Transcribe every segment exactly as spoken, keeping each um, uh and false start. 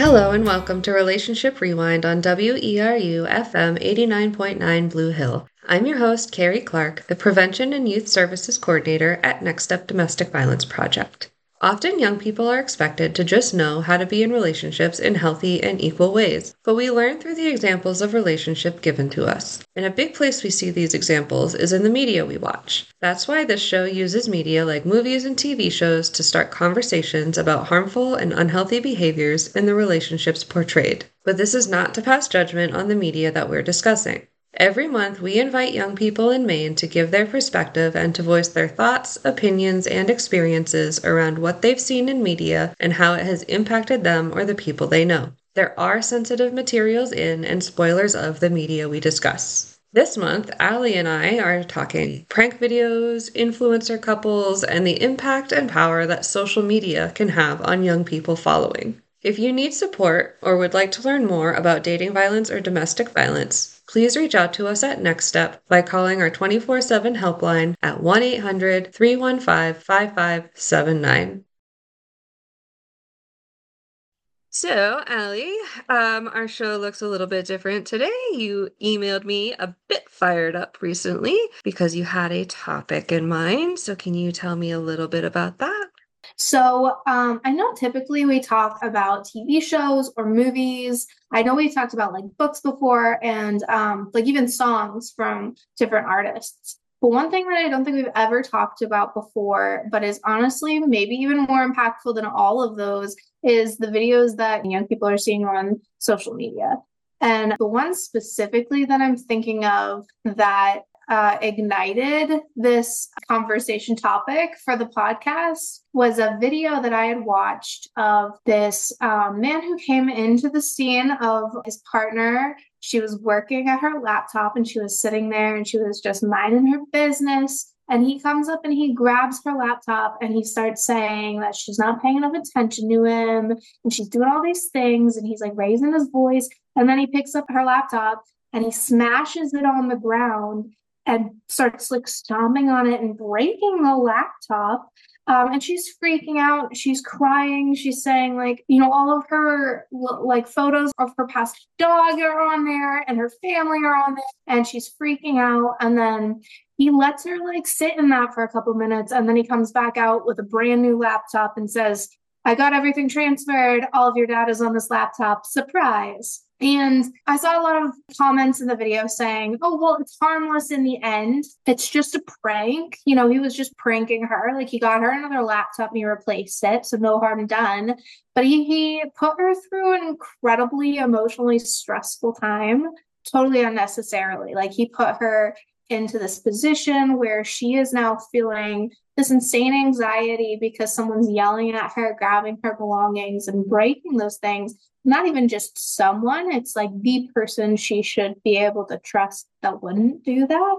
Hello and welcome to Relationship Rewind on W E R U F M eighty-nine point nine Blue Hill. I'm your host, Carrie Clark, the Prevention and Youth Services Coordinator at Next Step Domestic Violence Project. Often young people are expected to just know how to be in relationships in healthy and equal ways, but we learn through the examples of relationship given to us. And a big place we see these examples is in the media we watch. That's why this show uses media like movies and T V shows to start conversations about harmful and unhealthy behaviors in the relationships portrayed. But this is not to pass judgment on the media that we're discussing. Every month, we invite young people in Maine to give their perspective and to voice their thoughts, opinions, and experiences around what they've seen in media and how it has impacted them or the people they know. There are sensitive materials in and spoilers of the media we discuss. This month, Allie and I are talking prank videos, influencer couples, and the impact and power that social media can have on young people following. If you need support or would like to learn more about dating violence or domestic violence, please reach out to us at Next Step by calling our twenty-four seven helpline at one eight hundred, three one five, five five seven nine. So, Allie, um, our show looks a little bit different today. You emailed me a bit fired up recently because you had a topic in mind. So, can you tell me a little bit about that? So, um, I know typically we talk about T V shows or movies. I know we've talked about like books before and um, like even songs from different artists. But one thing that I don't think we've ever talked about before, but is honestly maybe even more impactful than all of those, is the videos that young people are seeing on social media. And the one specifically that I'm thinking of that uh, ignited this conversation topic for the podcast was a video that I had watched of this um, man who came into the scene of his partner. She was working at her laptop and she was sitting there and she was just minding her business. And he comes up and he grabs her laptop and he starts saying that she's not paying enough attention to him and she's doing all these things. And he's like raising his voice. And then he picks up her laptop and he smashes it on the ground and starts like stomping on it and breaking the laptop. Um, and she's freaking out. She's crying. She's saying like, you know, all of her like photos of her past dog are on there and her family are on there. And she's freaking out. And then he lets her like sit in that for a couple minutes. And then he comes back out with a brand new laptop and says, I got everything transferred. All of your data's on this laptop. Surprise. And I saw a lot of comments in the video saying, oh, well, it's harmless in the end. It's just a prank. You know, he was just pranking her. Like he got her another laptop and he replaced it. So no harm done. But he, he put her through an incredibly emotionally stressful time, totally unnecessarily. Like he put her into this position where she is now feeling this insane anxiety because someone's yelling at her, grabbing her belongings and breaking those things. Not even just someone, it's like the person she should be able to trust that wouldn't do that.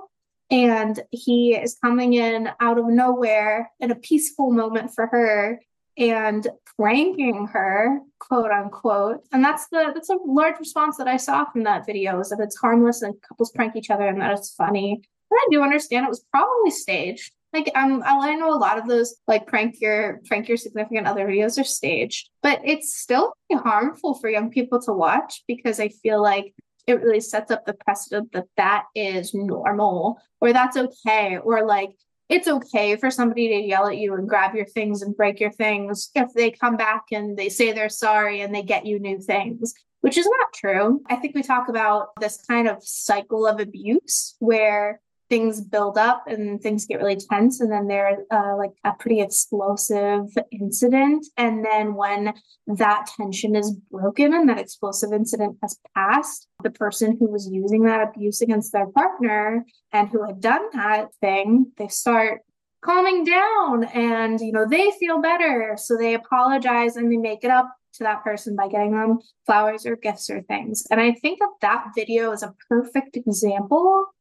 And he is coming in out of nowhere in a peaceful moment for her and pranking her, quote unquote. And that's the that's a large response that I saw from that video, is that it's harmless and couples prank each other and that it's funny. And I do understand it was probably staged. Like um, I know a lot of those like prank your prank your significant other videos are staged, but it's still harmful for young people to watch because I feel like it really sets up the precedent that that is normal or that's okay, or like it's okay for somebody to yell at you and grab your things and break your things if they come back and they say they're sorry and they get you new things, which is not true. I think we talk about this kind of cycle of abuse where things build up and things get really tense, and then there's uh, like a pretty explosive incident. And then when that tension is broken and that explosive incident has passed, the person who was using that abuse against their partner and who had done that thing, they start calming down and, you know, they feel better. So they apologize and they make it up to that person by getting them flowers or gifts or things. And I think that that video is a perfect example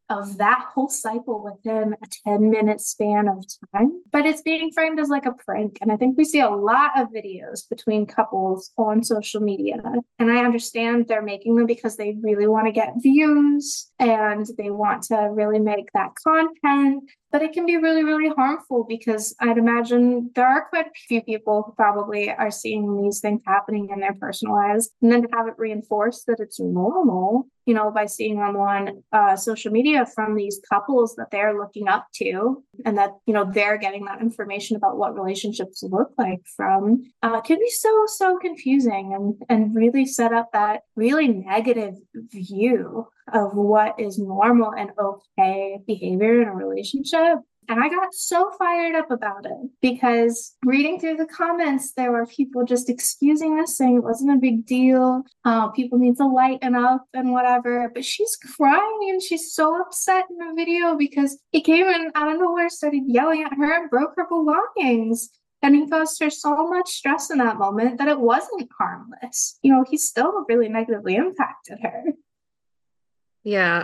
of that whole cycle within a ten minute span of time, but it's being framed as like a prank. And I think we see a lot of videos between couples on social media. And I understand they're making them because they really want to get views and they want to really make that content. But it can be really, really harmful because I'd imagine there are quite a few people who probably are seeing these things happening in their personal lives. And then to have it reinforced that it's normal, you know, by seeing them on uh, social media from these couples that they're looking up to and that, you know, they're getting that information about what relationships look like from, uh, can be so, so confusing and, and really set up that really negative view of what is normal and okay behavior in a relationship. And I got so fired up about it because reading through the comments, there were people just excusing this, saying it wasn't a big deal. Uh, people need to lighten up and whatever. But she's crying and she's so upset in the video because he came in out of nowhere, started yelling at her and broke her belongings. And he caused her so much stress in that moment that it wasn't harmless. You know, he still really negatively impacted her. Yeah,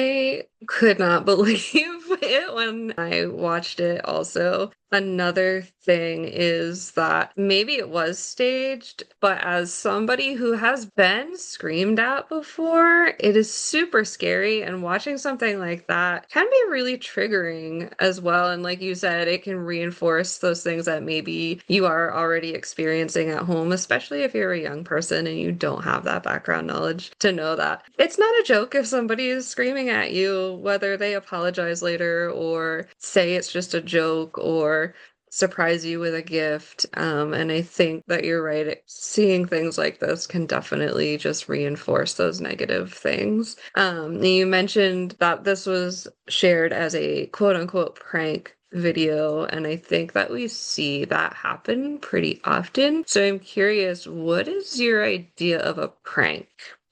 I could not believe it when I watched it also. Another thing is that maybe it was staged, but as somebody who has been screamed at before, it is super scary. And watching something like that can be really triggering as well. And like you said, it can reinforce those things that maybe you are already experiencing at home, especially if you're a young person and you don't have that background knowledge to know that it's not a joke if somebody is screaming at you, whether they apologize later or say it's just a joke or surprise you with a gift. Um, and I think that you're right. Seeing things like this can definitely just reinforce those negative things. Um, you mentioned that this was shared as a quote unquote prank video, and I think that we see that happen pretty often. So I'm curious, what is your idea of a prank?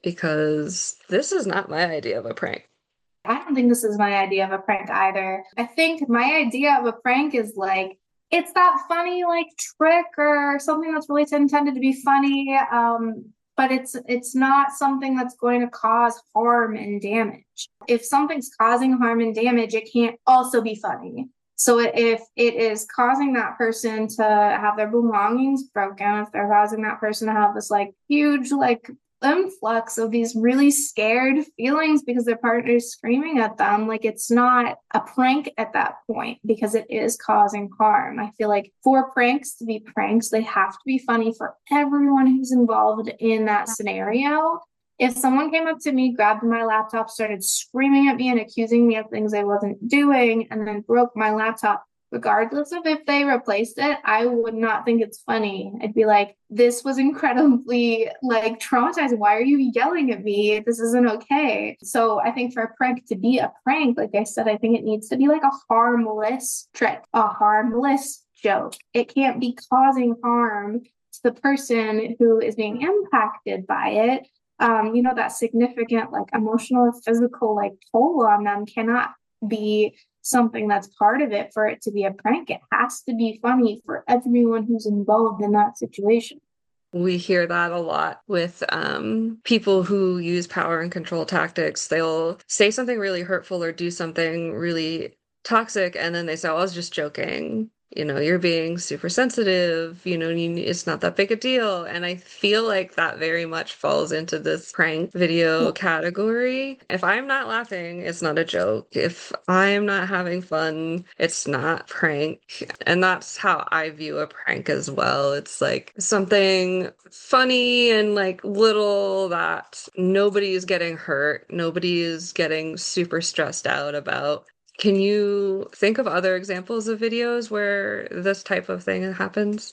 Because this is not my idea of a prank. I don't think this is my idea of a prank either. I think my idea of a prank is like, it's that funny like trick or something that's really intended to be funny, um, but it's it's not something that's going to cause harm and damage. If something's causing harm and damage, it can't also be funny. So if it is causing that person to have their belongings broken, if they're causing that person to have this like huge like influx of these really scared feelings because their partner is screaming at them, like it's not a prank at that point because it is causing harm. I feel like for pranks to be pranks, they have to be funny for everyone who's involved in that scenario. If someone came up to me, grabbed my laptop, started screaming at me and accusing me of things I wasn't doing, and then broke my laptop, regardless of if they replaced it, I would not think it's funny. I'd be like, this was incredibly like traumatizing. Why are you yelling at me? This isn't okay. So I think for a prank to be a prank, like I said, I think it needs to be like a harmless trick, a harmless joke. It can't be causing harm to the person who is being impacted by it. Um, you know, that significant like emotional or physical like toll on them cannot be something that's part of it for it to be a prank. It has to be funny for everyone who's involved in that situation. We hear that a lot with um, people who use power and control tactics. They'll say something really hurtful or do something really toxic, and then they say, oh, I was just joking. You know, you're being super sensitive, you know, you, it's not that big a deal. And I feel like that very much falls into this prank video category. If I'm not laughing, it's not a joke. If I'm not having fun, it's not prank. And that's how I view a prank as well. It's like something funny and like little that nobody is getting hurt, nobody is getting super stressed out about. Can you think of other examples of videos where this type of thing happens?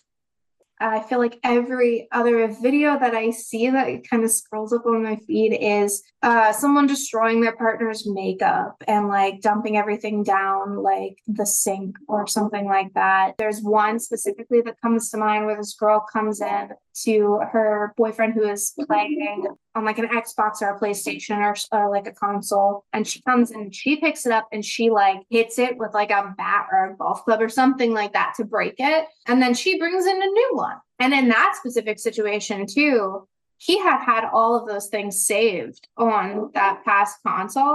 I feel like every other video that I see that kind of scrolls up on my feed is uh, someone destroying their partner's makeup and like dumping everything down like the sink or something like that. There's one specifically that comes to mind where this girl comes in to her boyfriend who is playing on like an Xbox or a PlayStation or, or like a console, and she comes and she picks it up and she like hits it with like a bat or a golf club or something like that to break it, and then she brings in a new one. And in that specific situation too, he had had all of those things saved on that past console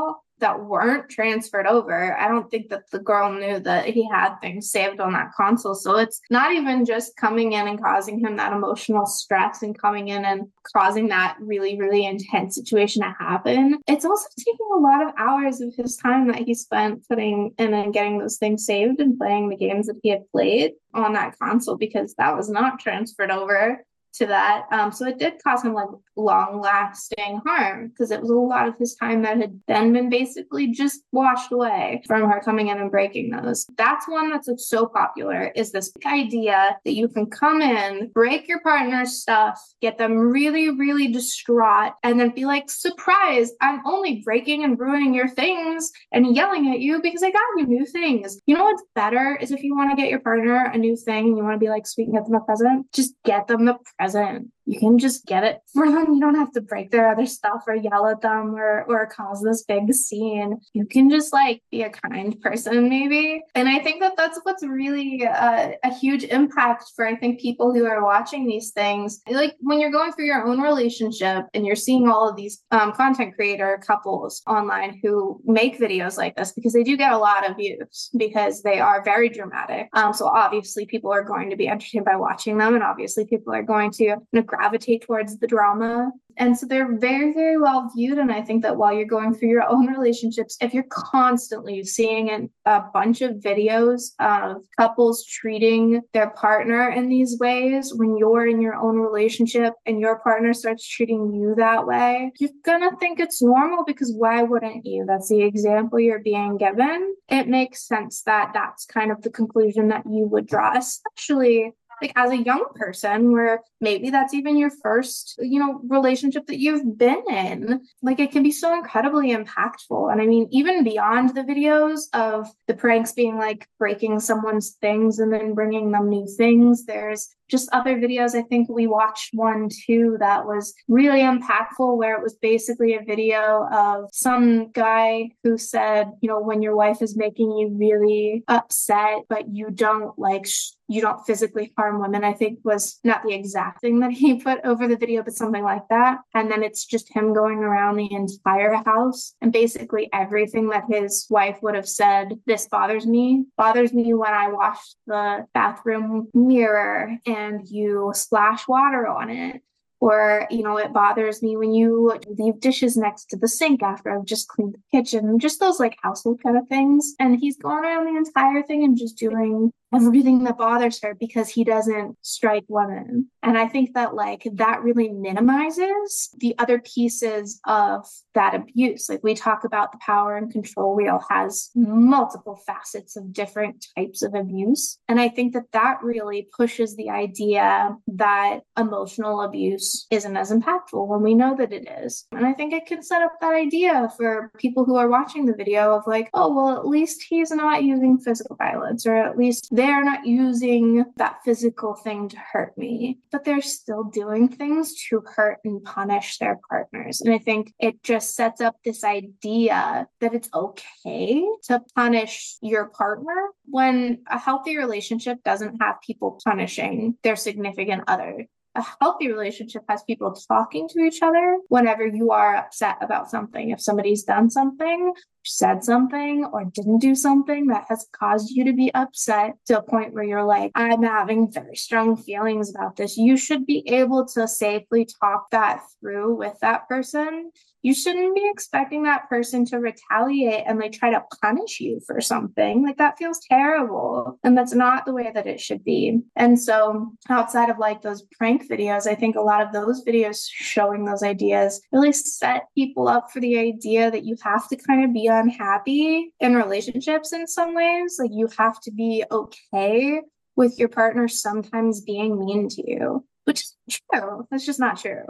that weren't transferred over. I don't think that the girl knew that he had things saved on that console. So it's not even just coming in and causing him that emotional stress and coming in and causing that really, really intense situation to happen. It's also taking a lot of hours of his time that he spent putting in and getting those things saved and playing the games that he had played on that console, because that was not transferred over to that. Um, so it did cause him like long lasting harm, because it was a lot of his time that had then been basically just washed away from her coming in and breaking those. That's one that's like so popular, is this idea that you can come in, break your partner's stuff, get them really, really distraught, and then be like, surprise, I'm only breaking and ruining your things and yelling at you because I got you new things. You know what's better is if you want to get your partner a new thing and you want to be like sweet and get them a present, just get them the present. You can just get it for them. You don't have to break their other stuff or yell at them or or cause this big scene. You can just like be a kind person maybe. And I think that that's what's really uh, a huge impact for, I think, people who are watching these things. Like when you're going through your own relationship and you're seeing all of these um, content creator couples online who make videos like this, because they do get a lot of views because they are very dramatic. Um, so obviously people are going to be entertained by watching them, and obviously people are going to, you know, gravitate towards the drama. And so they're very, very well viewed. And I think that while you're going through your own relationships, if you're constantly seeing an, a bunch of videos of couples treating their partner in these ways, when you're in your own relationship and your partner starts treating you that way, you're gonna think it's normal, because why wouldn't you? That's the example you're being given. It makes sense that that's kind of the conclusion that you would draw, especially like as a young person, where maybe that's even your first, you know, relationship that you've been in. Like it can be so incredibly impactful. And I mean, even beyond the videos of the pranks being like breaking someone's things and then bringing them new things, there's just other videos. I think we watched one too that was really impactful, where it was basically a video of some guy who said, you know, when your wife is making you really upset, but you don't like, sh- you don't physically harm women, I think was not the exact thing that he put over the video, but something like that. And then it's just him going around the entire house, and basically everything that his wife would have said. This bothers me, bothers me when I wash the bathroom mirror and you splash water on it. Or, you know, it bothers me when you leave dishes next to the sink after I've just cleaned the kitchen, just those like household kind of things. And he's going around the entire thing and just doing everything that bothers her because he doesn't strike women. And I think that like that really minimizes the other pieces of that abuse. Like we talk about the power and control wheel has multiple facets of different types of abuse. And I think that that really pushes the idea that emotional abuse isn't as impactful when we know that it is. And I think it can set up that idea for people who are watching the video of like, oh, well, at least he's not using physical violence, or at least they're not using that physical thing to hurt me, but they're still doing things to hurt and punish their partners. And I think it just sets up this idea that it's okay to punish your partner, when a healthy relationship doesn't have people punishing their significant other. A healthy relationship has people talking to each other whenever you are upset about something. If somebody's done something, said something, or didn't do something that has caused you to be upset to a point where you're like, I'm having very strong feelings about this, you should be able to safely talk that through with that person. You shouldn't be expecting that person to retaliate and like try to punish you for something. Like that feels terrible. And that's not the way that it should be. And so outside of like those prank videos, I think a lot of those videos showing those ideas really set people up for the idea that you have to kind of be unhappy in relationships in some ways. Like you have to be okay with your partner sometimes being mean to you, which is true. That's just not true.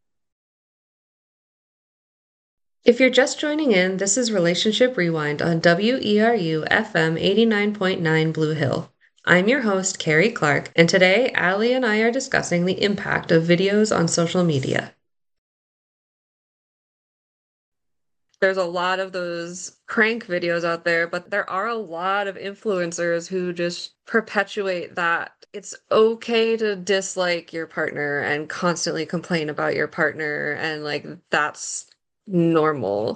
If you're just joining in, this is Relationship Rewind on W E R U F M eighty-nine point nine Blue Hill. I'm your host, Carrie Clark, and today Allie and I are discussing the impact of videos on social media. There's a lot of those prank videos out there, but there are a lot of influencers who just perpetuate that it's okay to dislike your partner and constantly complain about your partner, and like that's normal.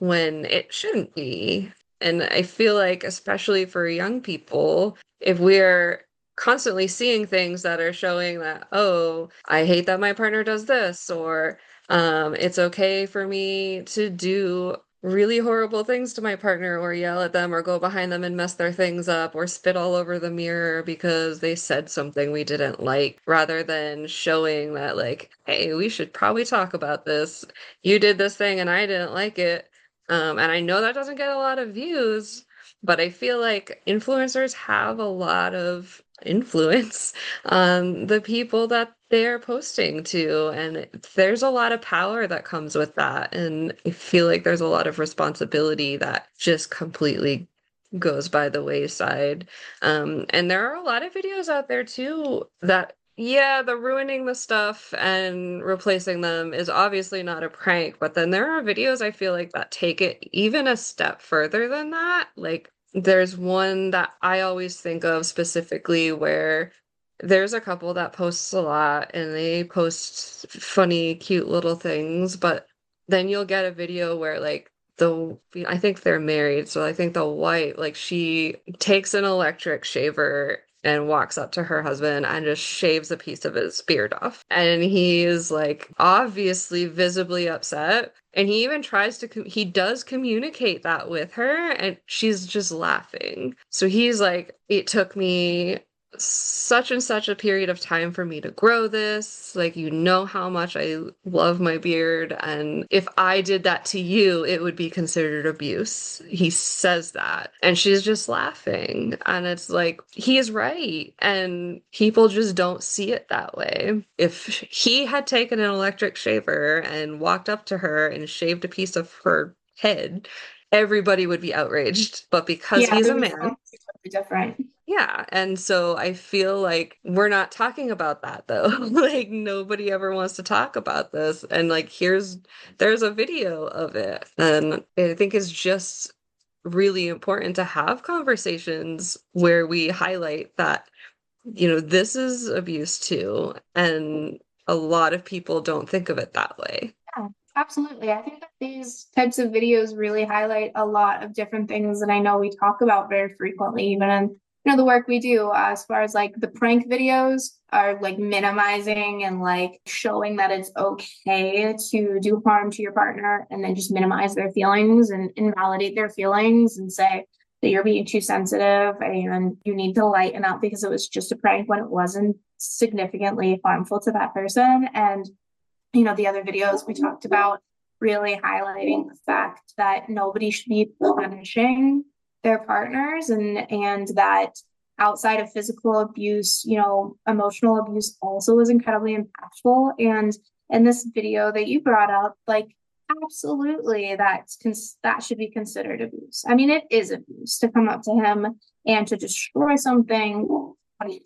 when it shouldn't be. And I feel like, especially for young people, if we're constantly seeing things that are showing that, oh, I hate that my partner does this, or um, it's okay for me to do really horrible things to my partner, or yell at them, or go behind them and mess their things up, or spit all over the mirror because they said something we didn't like, rather than showing that, like, hey, we should probably talk about this. You did this thing and I didn't like it. Um, and I know that doesn't get a lot of views, but I feel like influencers have a lot of influence on the people that they're posting to. And there's a lot of power that comes with that. And I feel like there's a lot of responsibility that just completely goes by the wayside. Um, and there are a lot of videos out there too that, yeah, the ruining the stuff and replacing them is obviously not a prank, but then there are videos I feel like that take it even a step further than that. Like there's one that I always think of specifically where there's a couple that posts a lot and they post funny, cute little things, but then you'll get a video where like the I think they're married, so I think the wife, like she takes an electric shaver and walks up to her husband and just shaves a piece of his beard off. And he is like obviously visibly upset. And he even tries to, com- he does communicate that with her and she's just laughing. So he's like, it took me such and such a period of time for me to grow this. Like, you know how much I love my beard. And if I did that to you, it would be considered abuse. He says that. And she's just laughing. And it's like, he is right. And people just don't see it that way. If he had taken an electric shaver and walked up to her and shaved a piece of her head, everybody would be outraged. But because Yeah, he's it a would be man, totally different. yeah, and so I feel like we're not talking about that though. Like nobody ever wants to talk about this. And like here's there's a video of it. And I think it's just really important to have conversations where we highlight that, you know, this is abuse too. And a lot of people don't think of it that way. Yeah, absolutely. I think that these types of videos really highlight a lot of different things that I know we talk about very frequently, even in you know the work we do, uh, as far as like the prank videos are like minimizing and like showing that it's okay to do harm to your partner and then just minimize their feelings and invalidate their feelings and say that you're being too sensitive and you need to lighten up because it was just a prank when it wasn't significantly harmful to that person. And you know, the other videos we talked about really highlighting the fact that nobody should be punishing their partners and and that outside of physical abuse, you know, emotional abuse also is incredibly impactful. And in this video that you brought up, like absolutely that's cons- that should be considered abuse. I mean, it is abuse to come up to him and to destroy something.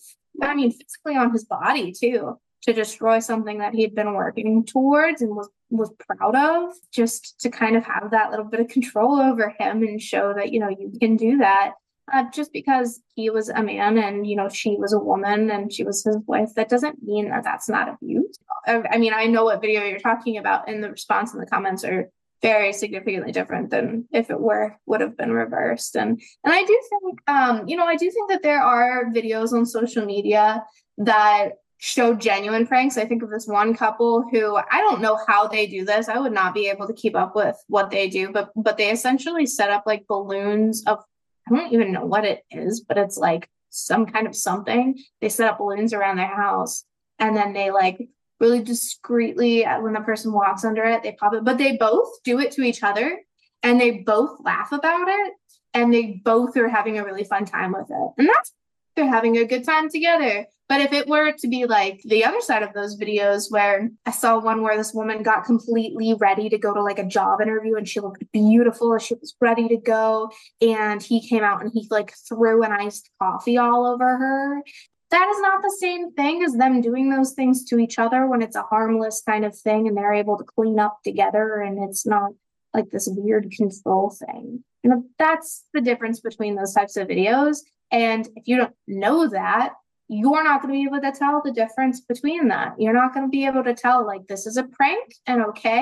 I mean, physically on his body too, to destroy something that he'd been working towards and was was proud of, just to kind of have that little bit of control over him and show that you know you can do that. Uh, just because he was a man and you know she was a woman and she was his wife, that doesn't mean that that's not abuse. I, I mean, I know what video you're talking about, and the response in the comments are very significantly different than if it were would have been reversed. And and I do think, um, you know, I do think that there are videos on social media that show genuine pranks. I think of this one couple who I don't know how they do this. I would not be able to keep up with what they do, but but they essentially set up like balloons of I don't even know what it is, but it's like some kind of something. They set up balloons around their house and then they like really discreetly when the person walks under it, they pop it, but they both do it to each other and they both laugh about it and they both are having a really fun time with it. And that's they're having a good time together. But if it were to be like the other side of those videos where I saw one where this woman got completely ready to go to like a job interview and she looked beautiful and she was ready to go and he came out and he like threw an iced coffee all over her. That is not the same thing as them doing those things to each other when it's a harmless kind of thing and they're able to clean up together and it's not like this weird control thing. You know, that's the difference between those types of videos. And if you don't know that, you're not going to be able to tell the difference between that. You're not going to be able to tell like this is a prank and okay,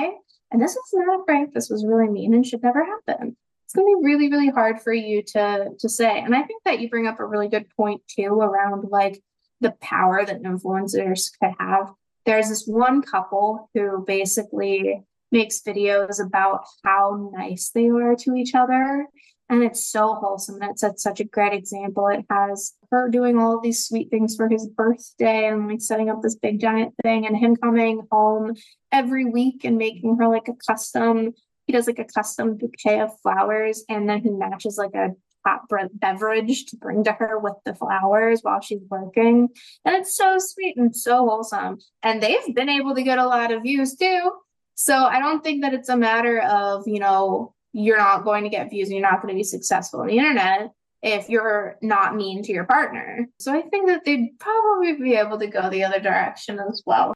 and this was not a prank. This was really mean and should never happen. It's going to be really, really hard for you to to say. And I think that you bring up a really good point too around like the power that influencers could have. There's this one couple who basically makes videos about how nice they are to each other. And it's so wholesome. And it's such a great example. It has her doing all of these sweet things for his birthday and like setting up this big giant thing, and him coming home every week and making her like a custom, he does like a custom bouquet of flowers, and then he matches like a hot beverage to bring to her with the flowers while she's working. And it's so sweet and so wholesome. And they've been able to get a lot of views too. So I don't think that it's a matter of, you know, you're not going to get views and you're not going to be successful on the internet if you're not mean to your partner. So I think that they'd probably be able to go the other direction as well.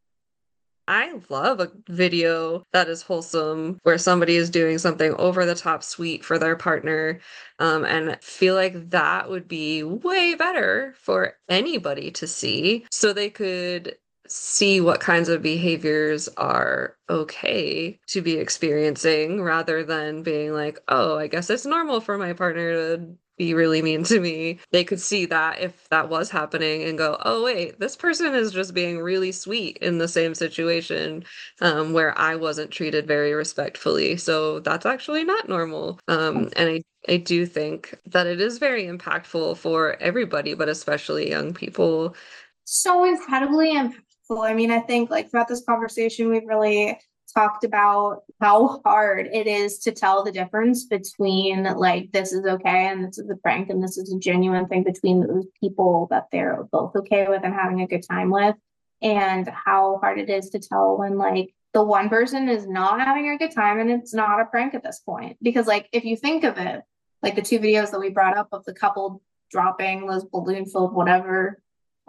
I love a video that is wholesome, where somebody is doing something over the top sweet for their partner, um, and feel like that would be way better for anybody to see, so they could see what kinds of behaviors are okay to be experiencing, rather than being like, oh, I guess it's normal for my partner to be really mean to me. They could see that if that was happening and go, oh, wait, this person is just being really sweet in the same situation, um, where I wasn't treated very respectfully. So that's actually not normal. Um, and I, I do think that it is very impactful for everybody, but especially young people. So incredibly impactful. I mean, I think like throughout this conversation, we've really talked about how hard it is to tell the difference between like this is okay and this is a prank and this is a genuine thing, between those people that they're both okay with and having a good time with, and how hard it is to tell when like the one person is not having a good time and it's not a prank at this point. Because like if you think of it, like the two videos that we brought up of the couple dropping those balloon filled whatever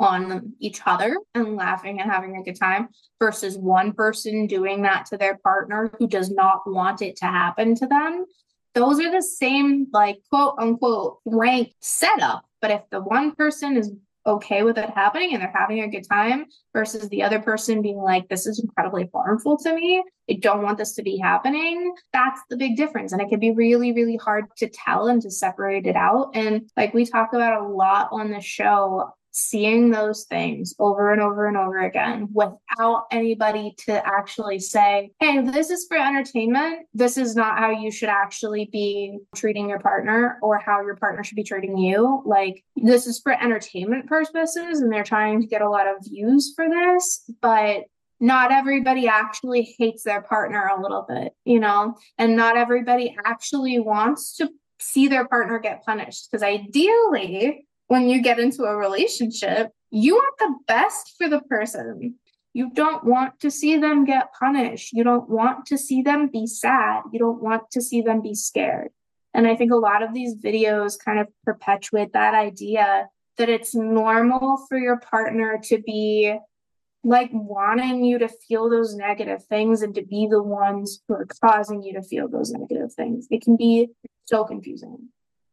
on each other and laughing and having a good time, versus one person doing that to their partner who does not want it to happen to them. Those are the same, like, quote unquote, rank setup. But if the one person is okay with it happening and they're having a good time, versus the other person being like, this is incredibly harmful to me, I don't want this to be happening, that's the big difference. And it can be really, really hard to tell and to separate it out. And like we talk about a lot on the show, seeing those things over and over and over again without anybody to actually say, hey, this is for entertainment. This is not how you should actually be treating your partner or how your partner should be treating you. Like, this is for entertainment purposes and they're trying to get a lot of views for this, but not everybody actually hates their partner a little bit, you know, and not everybody actually wants to see their partner get punished. Because ideally, when you get into a relationship, you want the best for the person. You don't want to see them get punished. You don't want to see them be sad. You don't want to see them be scared. And I think a lot of these videos kind of perpetuate that idea that it's normal for your partner to be like wanting you to feel those negative things and to be the ones who are causing you to feel those negative things. It can be so confusing.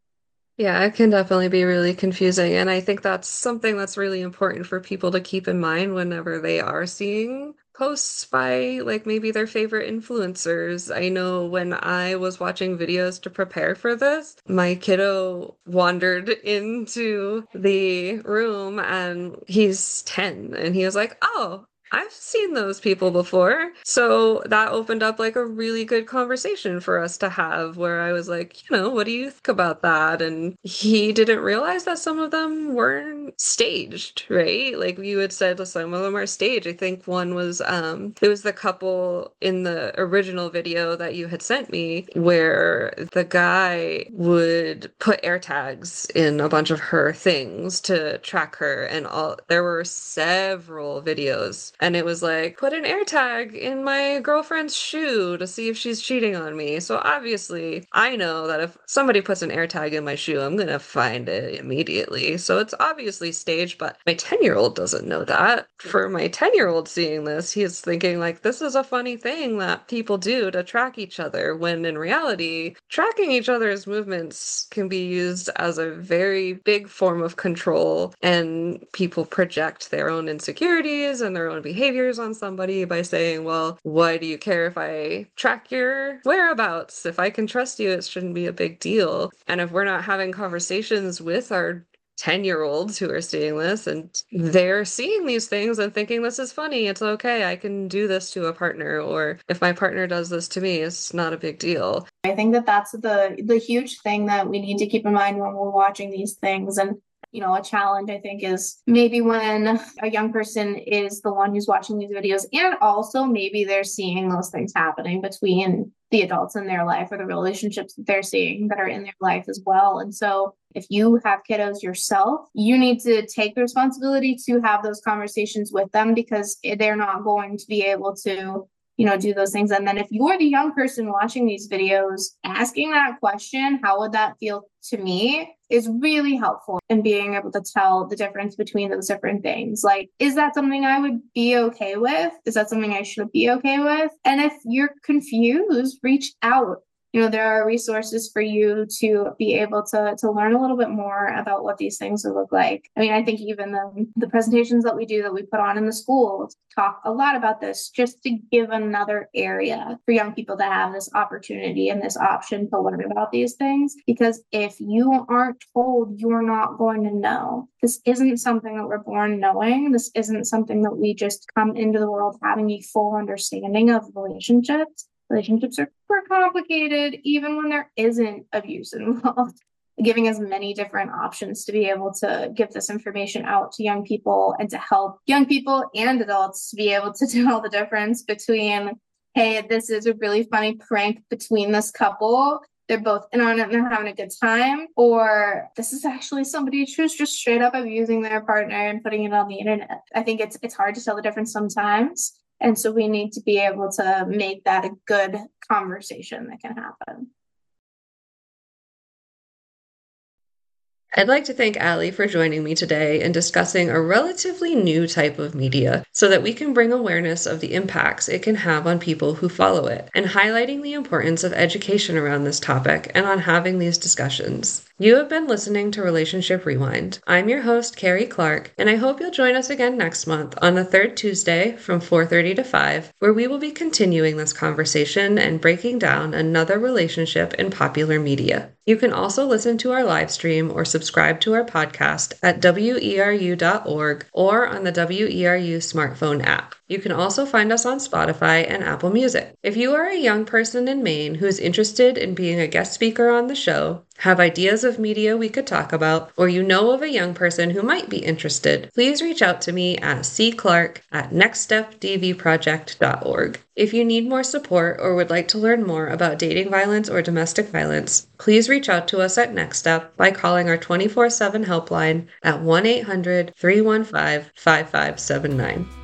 Yeah, it can definitely be really confusing. And I think that's something that's really important for people to keep in mind whenever they are seeing posts by like maybe their favorite influencers. I know when I was watching videos to prepare for this, my kiddo wandered into the room and he's ten and he was like, oh, I've seen those people before. So that opened up like a really good conversation for us to have, where I was like, you know, what do you think about that? And he didn't realize that some of them weren't staged, right? Like you had said, some of them are staged. I think one was, um, it was the couple in the original video that you had sent me, where the guy would put air tags in a bunch of her things to track her, and all, there were several videos. And it was like, put an air tag in my girlfriend's shoe to see if she's cheating on me. So obviously, I know that if somebody puts an air tag in my shoe, I'm going to find it immediately. So it's obviously staged, but my ten-year-old doesn't know that. For my ten-year-old seeing this, he's thinking like, this is a funny thing that people do to track each other, when in reality, tracking each other's movements can be used as a very big form of control, and people project their own insecurities and their own behaviors on somebody by saying, well, why do you care if I track your whereabouts? If I can trust you, it shouldn't be a big deal. And if we're not having conversations with our ten-year-olds who are seeing this and they're seeing these things and thinking this is funny, it's okay, I can do this to a partner, or if my partner does this to me, it's not a big deal. I think that that's the the huge thing that we need to keep in mind when we're watching these things. And you know, a challenge, I think, is maybe when a young person is the one who's watching these videos, and also maybe they're seeing those things happening between the adults in their life or the relationships that they're seeing that are in their life as well. And so if you have kiddos yourself, you need to take the responsibility to have those conversations with them, because they're not going to be able to, you know, do those things. And then if you're the young person watching these videos, asking that question, how would that feel to me, is really helpful in being able to tell the difference between those different things. Like, is that something I would be okay with? Is that something I should be okay with? And if you're confused, reach out. You know, there are resources for you to be able to to learn a little bit more about what these things would look like. I mean, I think even the, the presentations that we do, that we put on in the school, talk a lot about this, just to give another area for young people to have this opportunity and this option to learn about these things. Because if you aren't told, you're not going to know. This isn't something that we're born knowing. This isn't something that we just come into the world having a full understanding of relationships. Relationships are super complicated, even when there isn't abuse involved. Giving as many different options to be able to give this information out to young people, and to help young people and adults to be able to tell the difference between, hey, this is a really funny prank between this couple, they're both in on it and they're having a good time, or this is actually somebody who's just straight up abusing their partner and putting it on the internet. I think it's it's hard to tell the difference sometimes. And so we need to be able to make that a good conversation that can happen. I'd like to thank Allie for joining me today and discussing a relatively new type of media so that we can bring awareness of the impacts it can have on people who follow it, and highlighting the importance of education around this topic and on having these discussions. You have been listening to Relationship Rewind. I'm your host, Carrie Clark, and I hope you'll join us again next month on the third Tuesday from four thirty to five, where we will be continuing this conversation and breaking down another relationship in popular media. You can also listen to our live stream or subscribe to our podcast at W E R U dot org or on the W E R U smartphone app. You can also find us on Spotify and Apple Music. If you are a young person in Maine who's interested in being a guest speaker on the show, have ideas of media we could talk about, or you know of a young person who might be interested, please reach out to me at c clark at next step d v project dot org. If you need more support or would like to learn more about dating violence or domestic violence, please reach out to us at Next Step by calling our twenty-four seven helpline at one eight hundred three one five five five seven nine.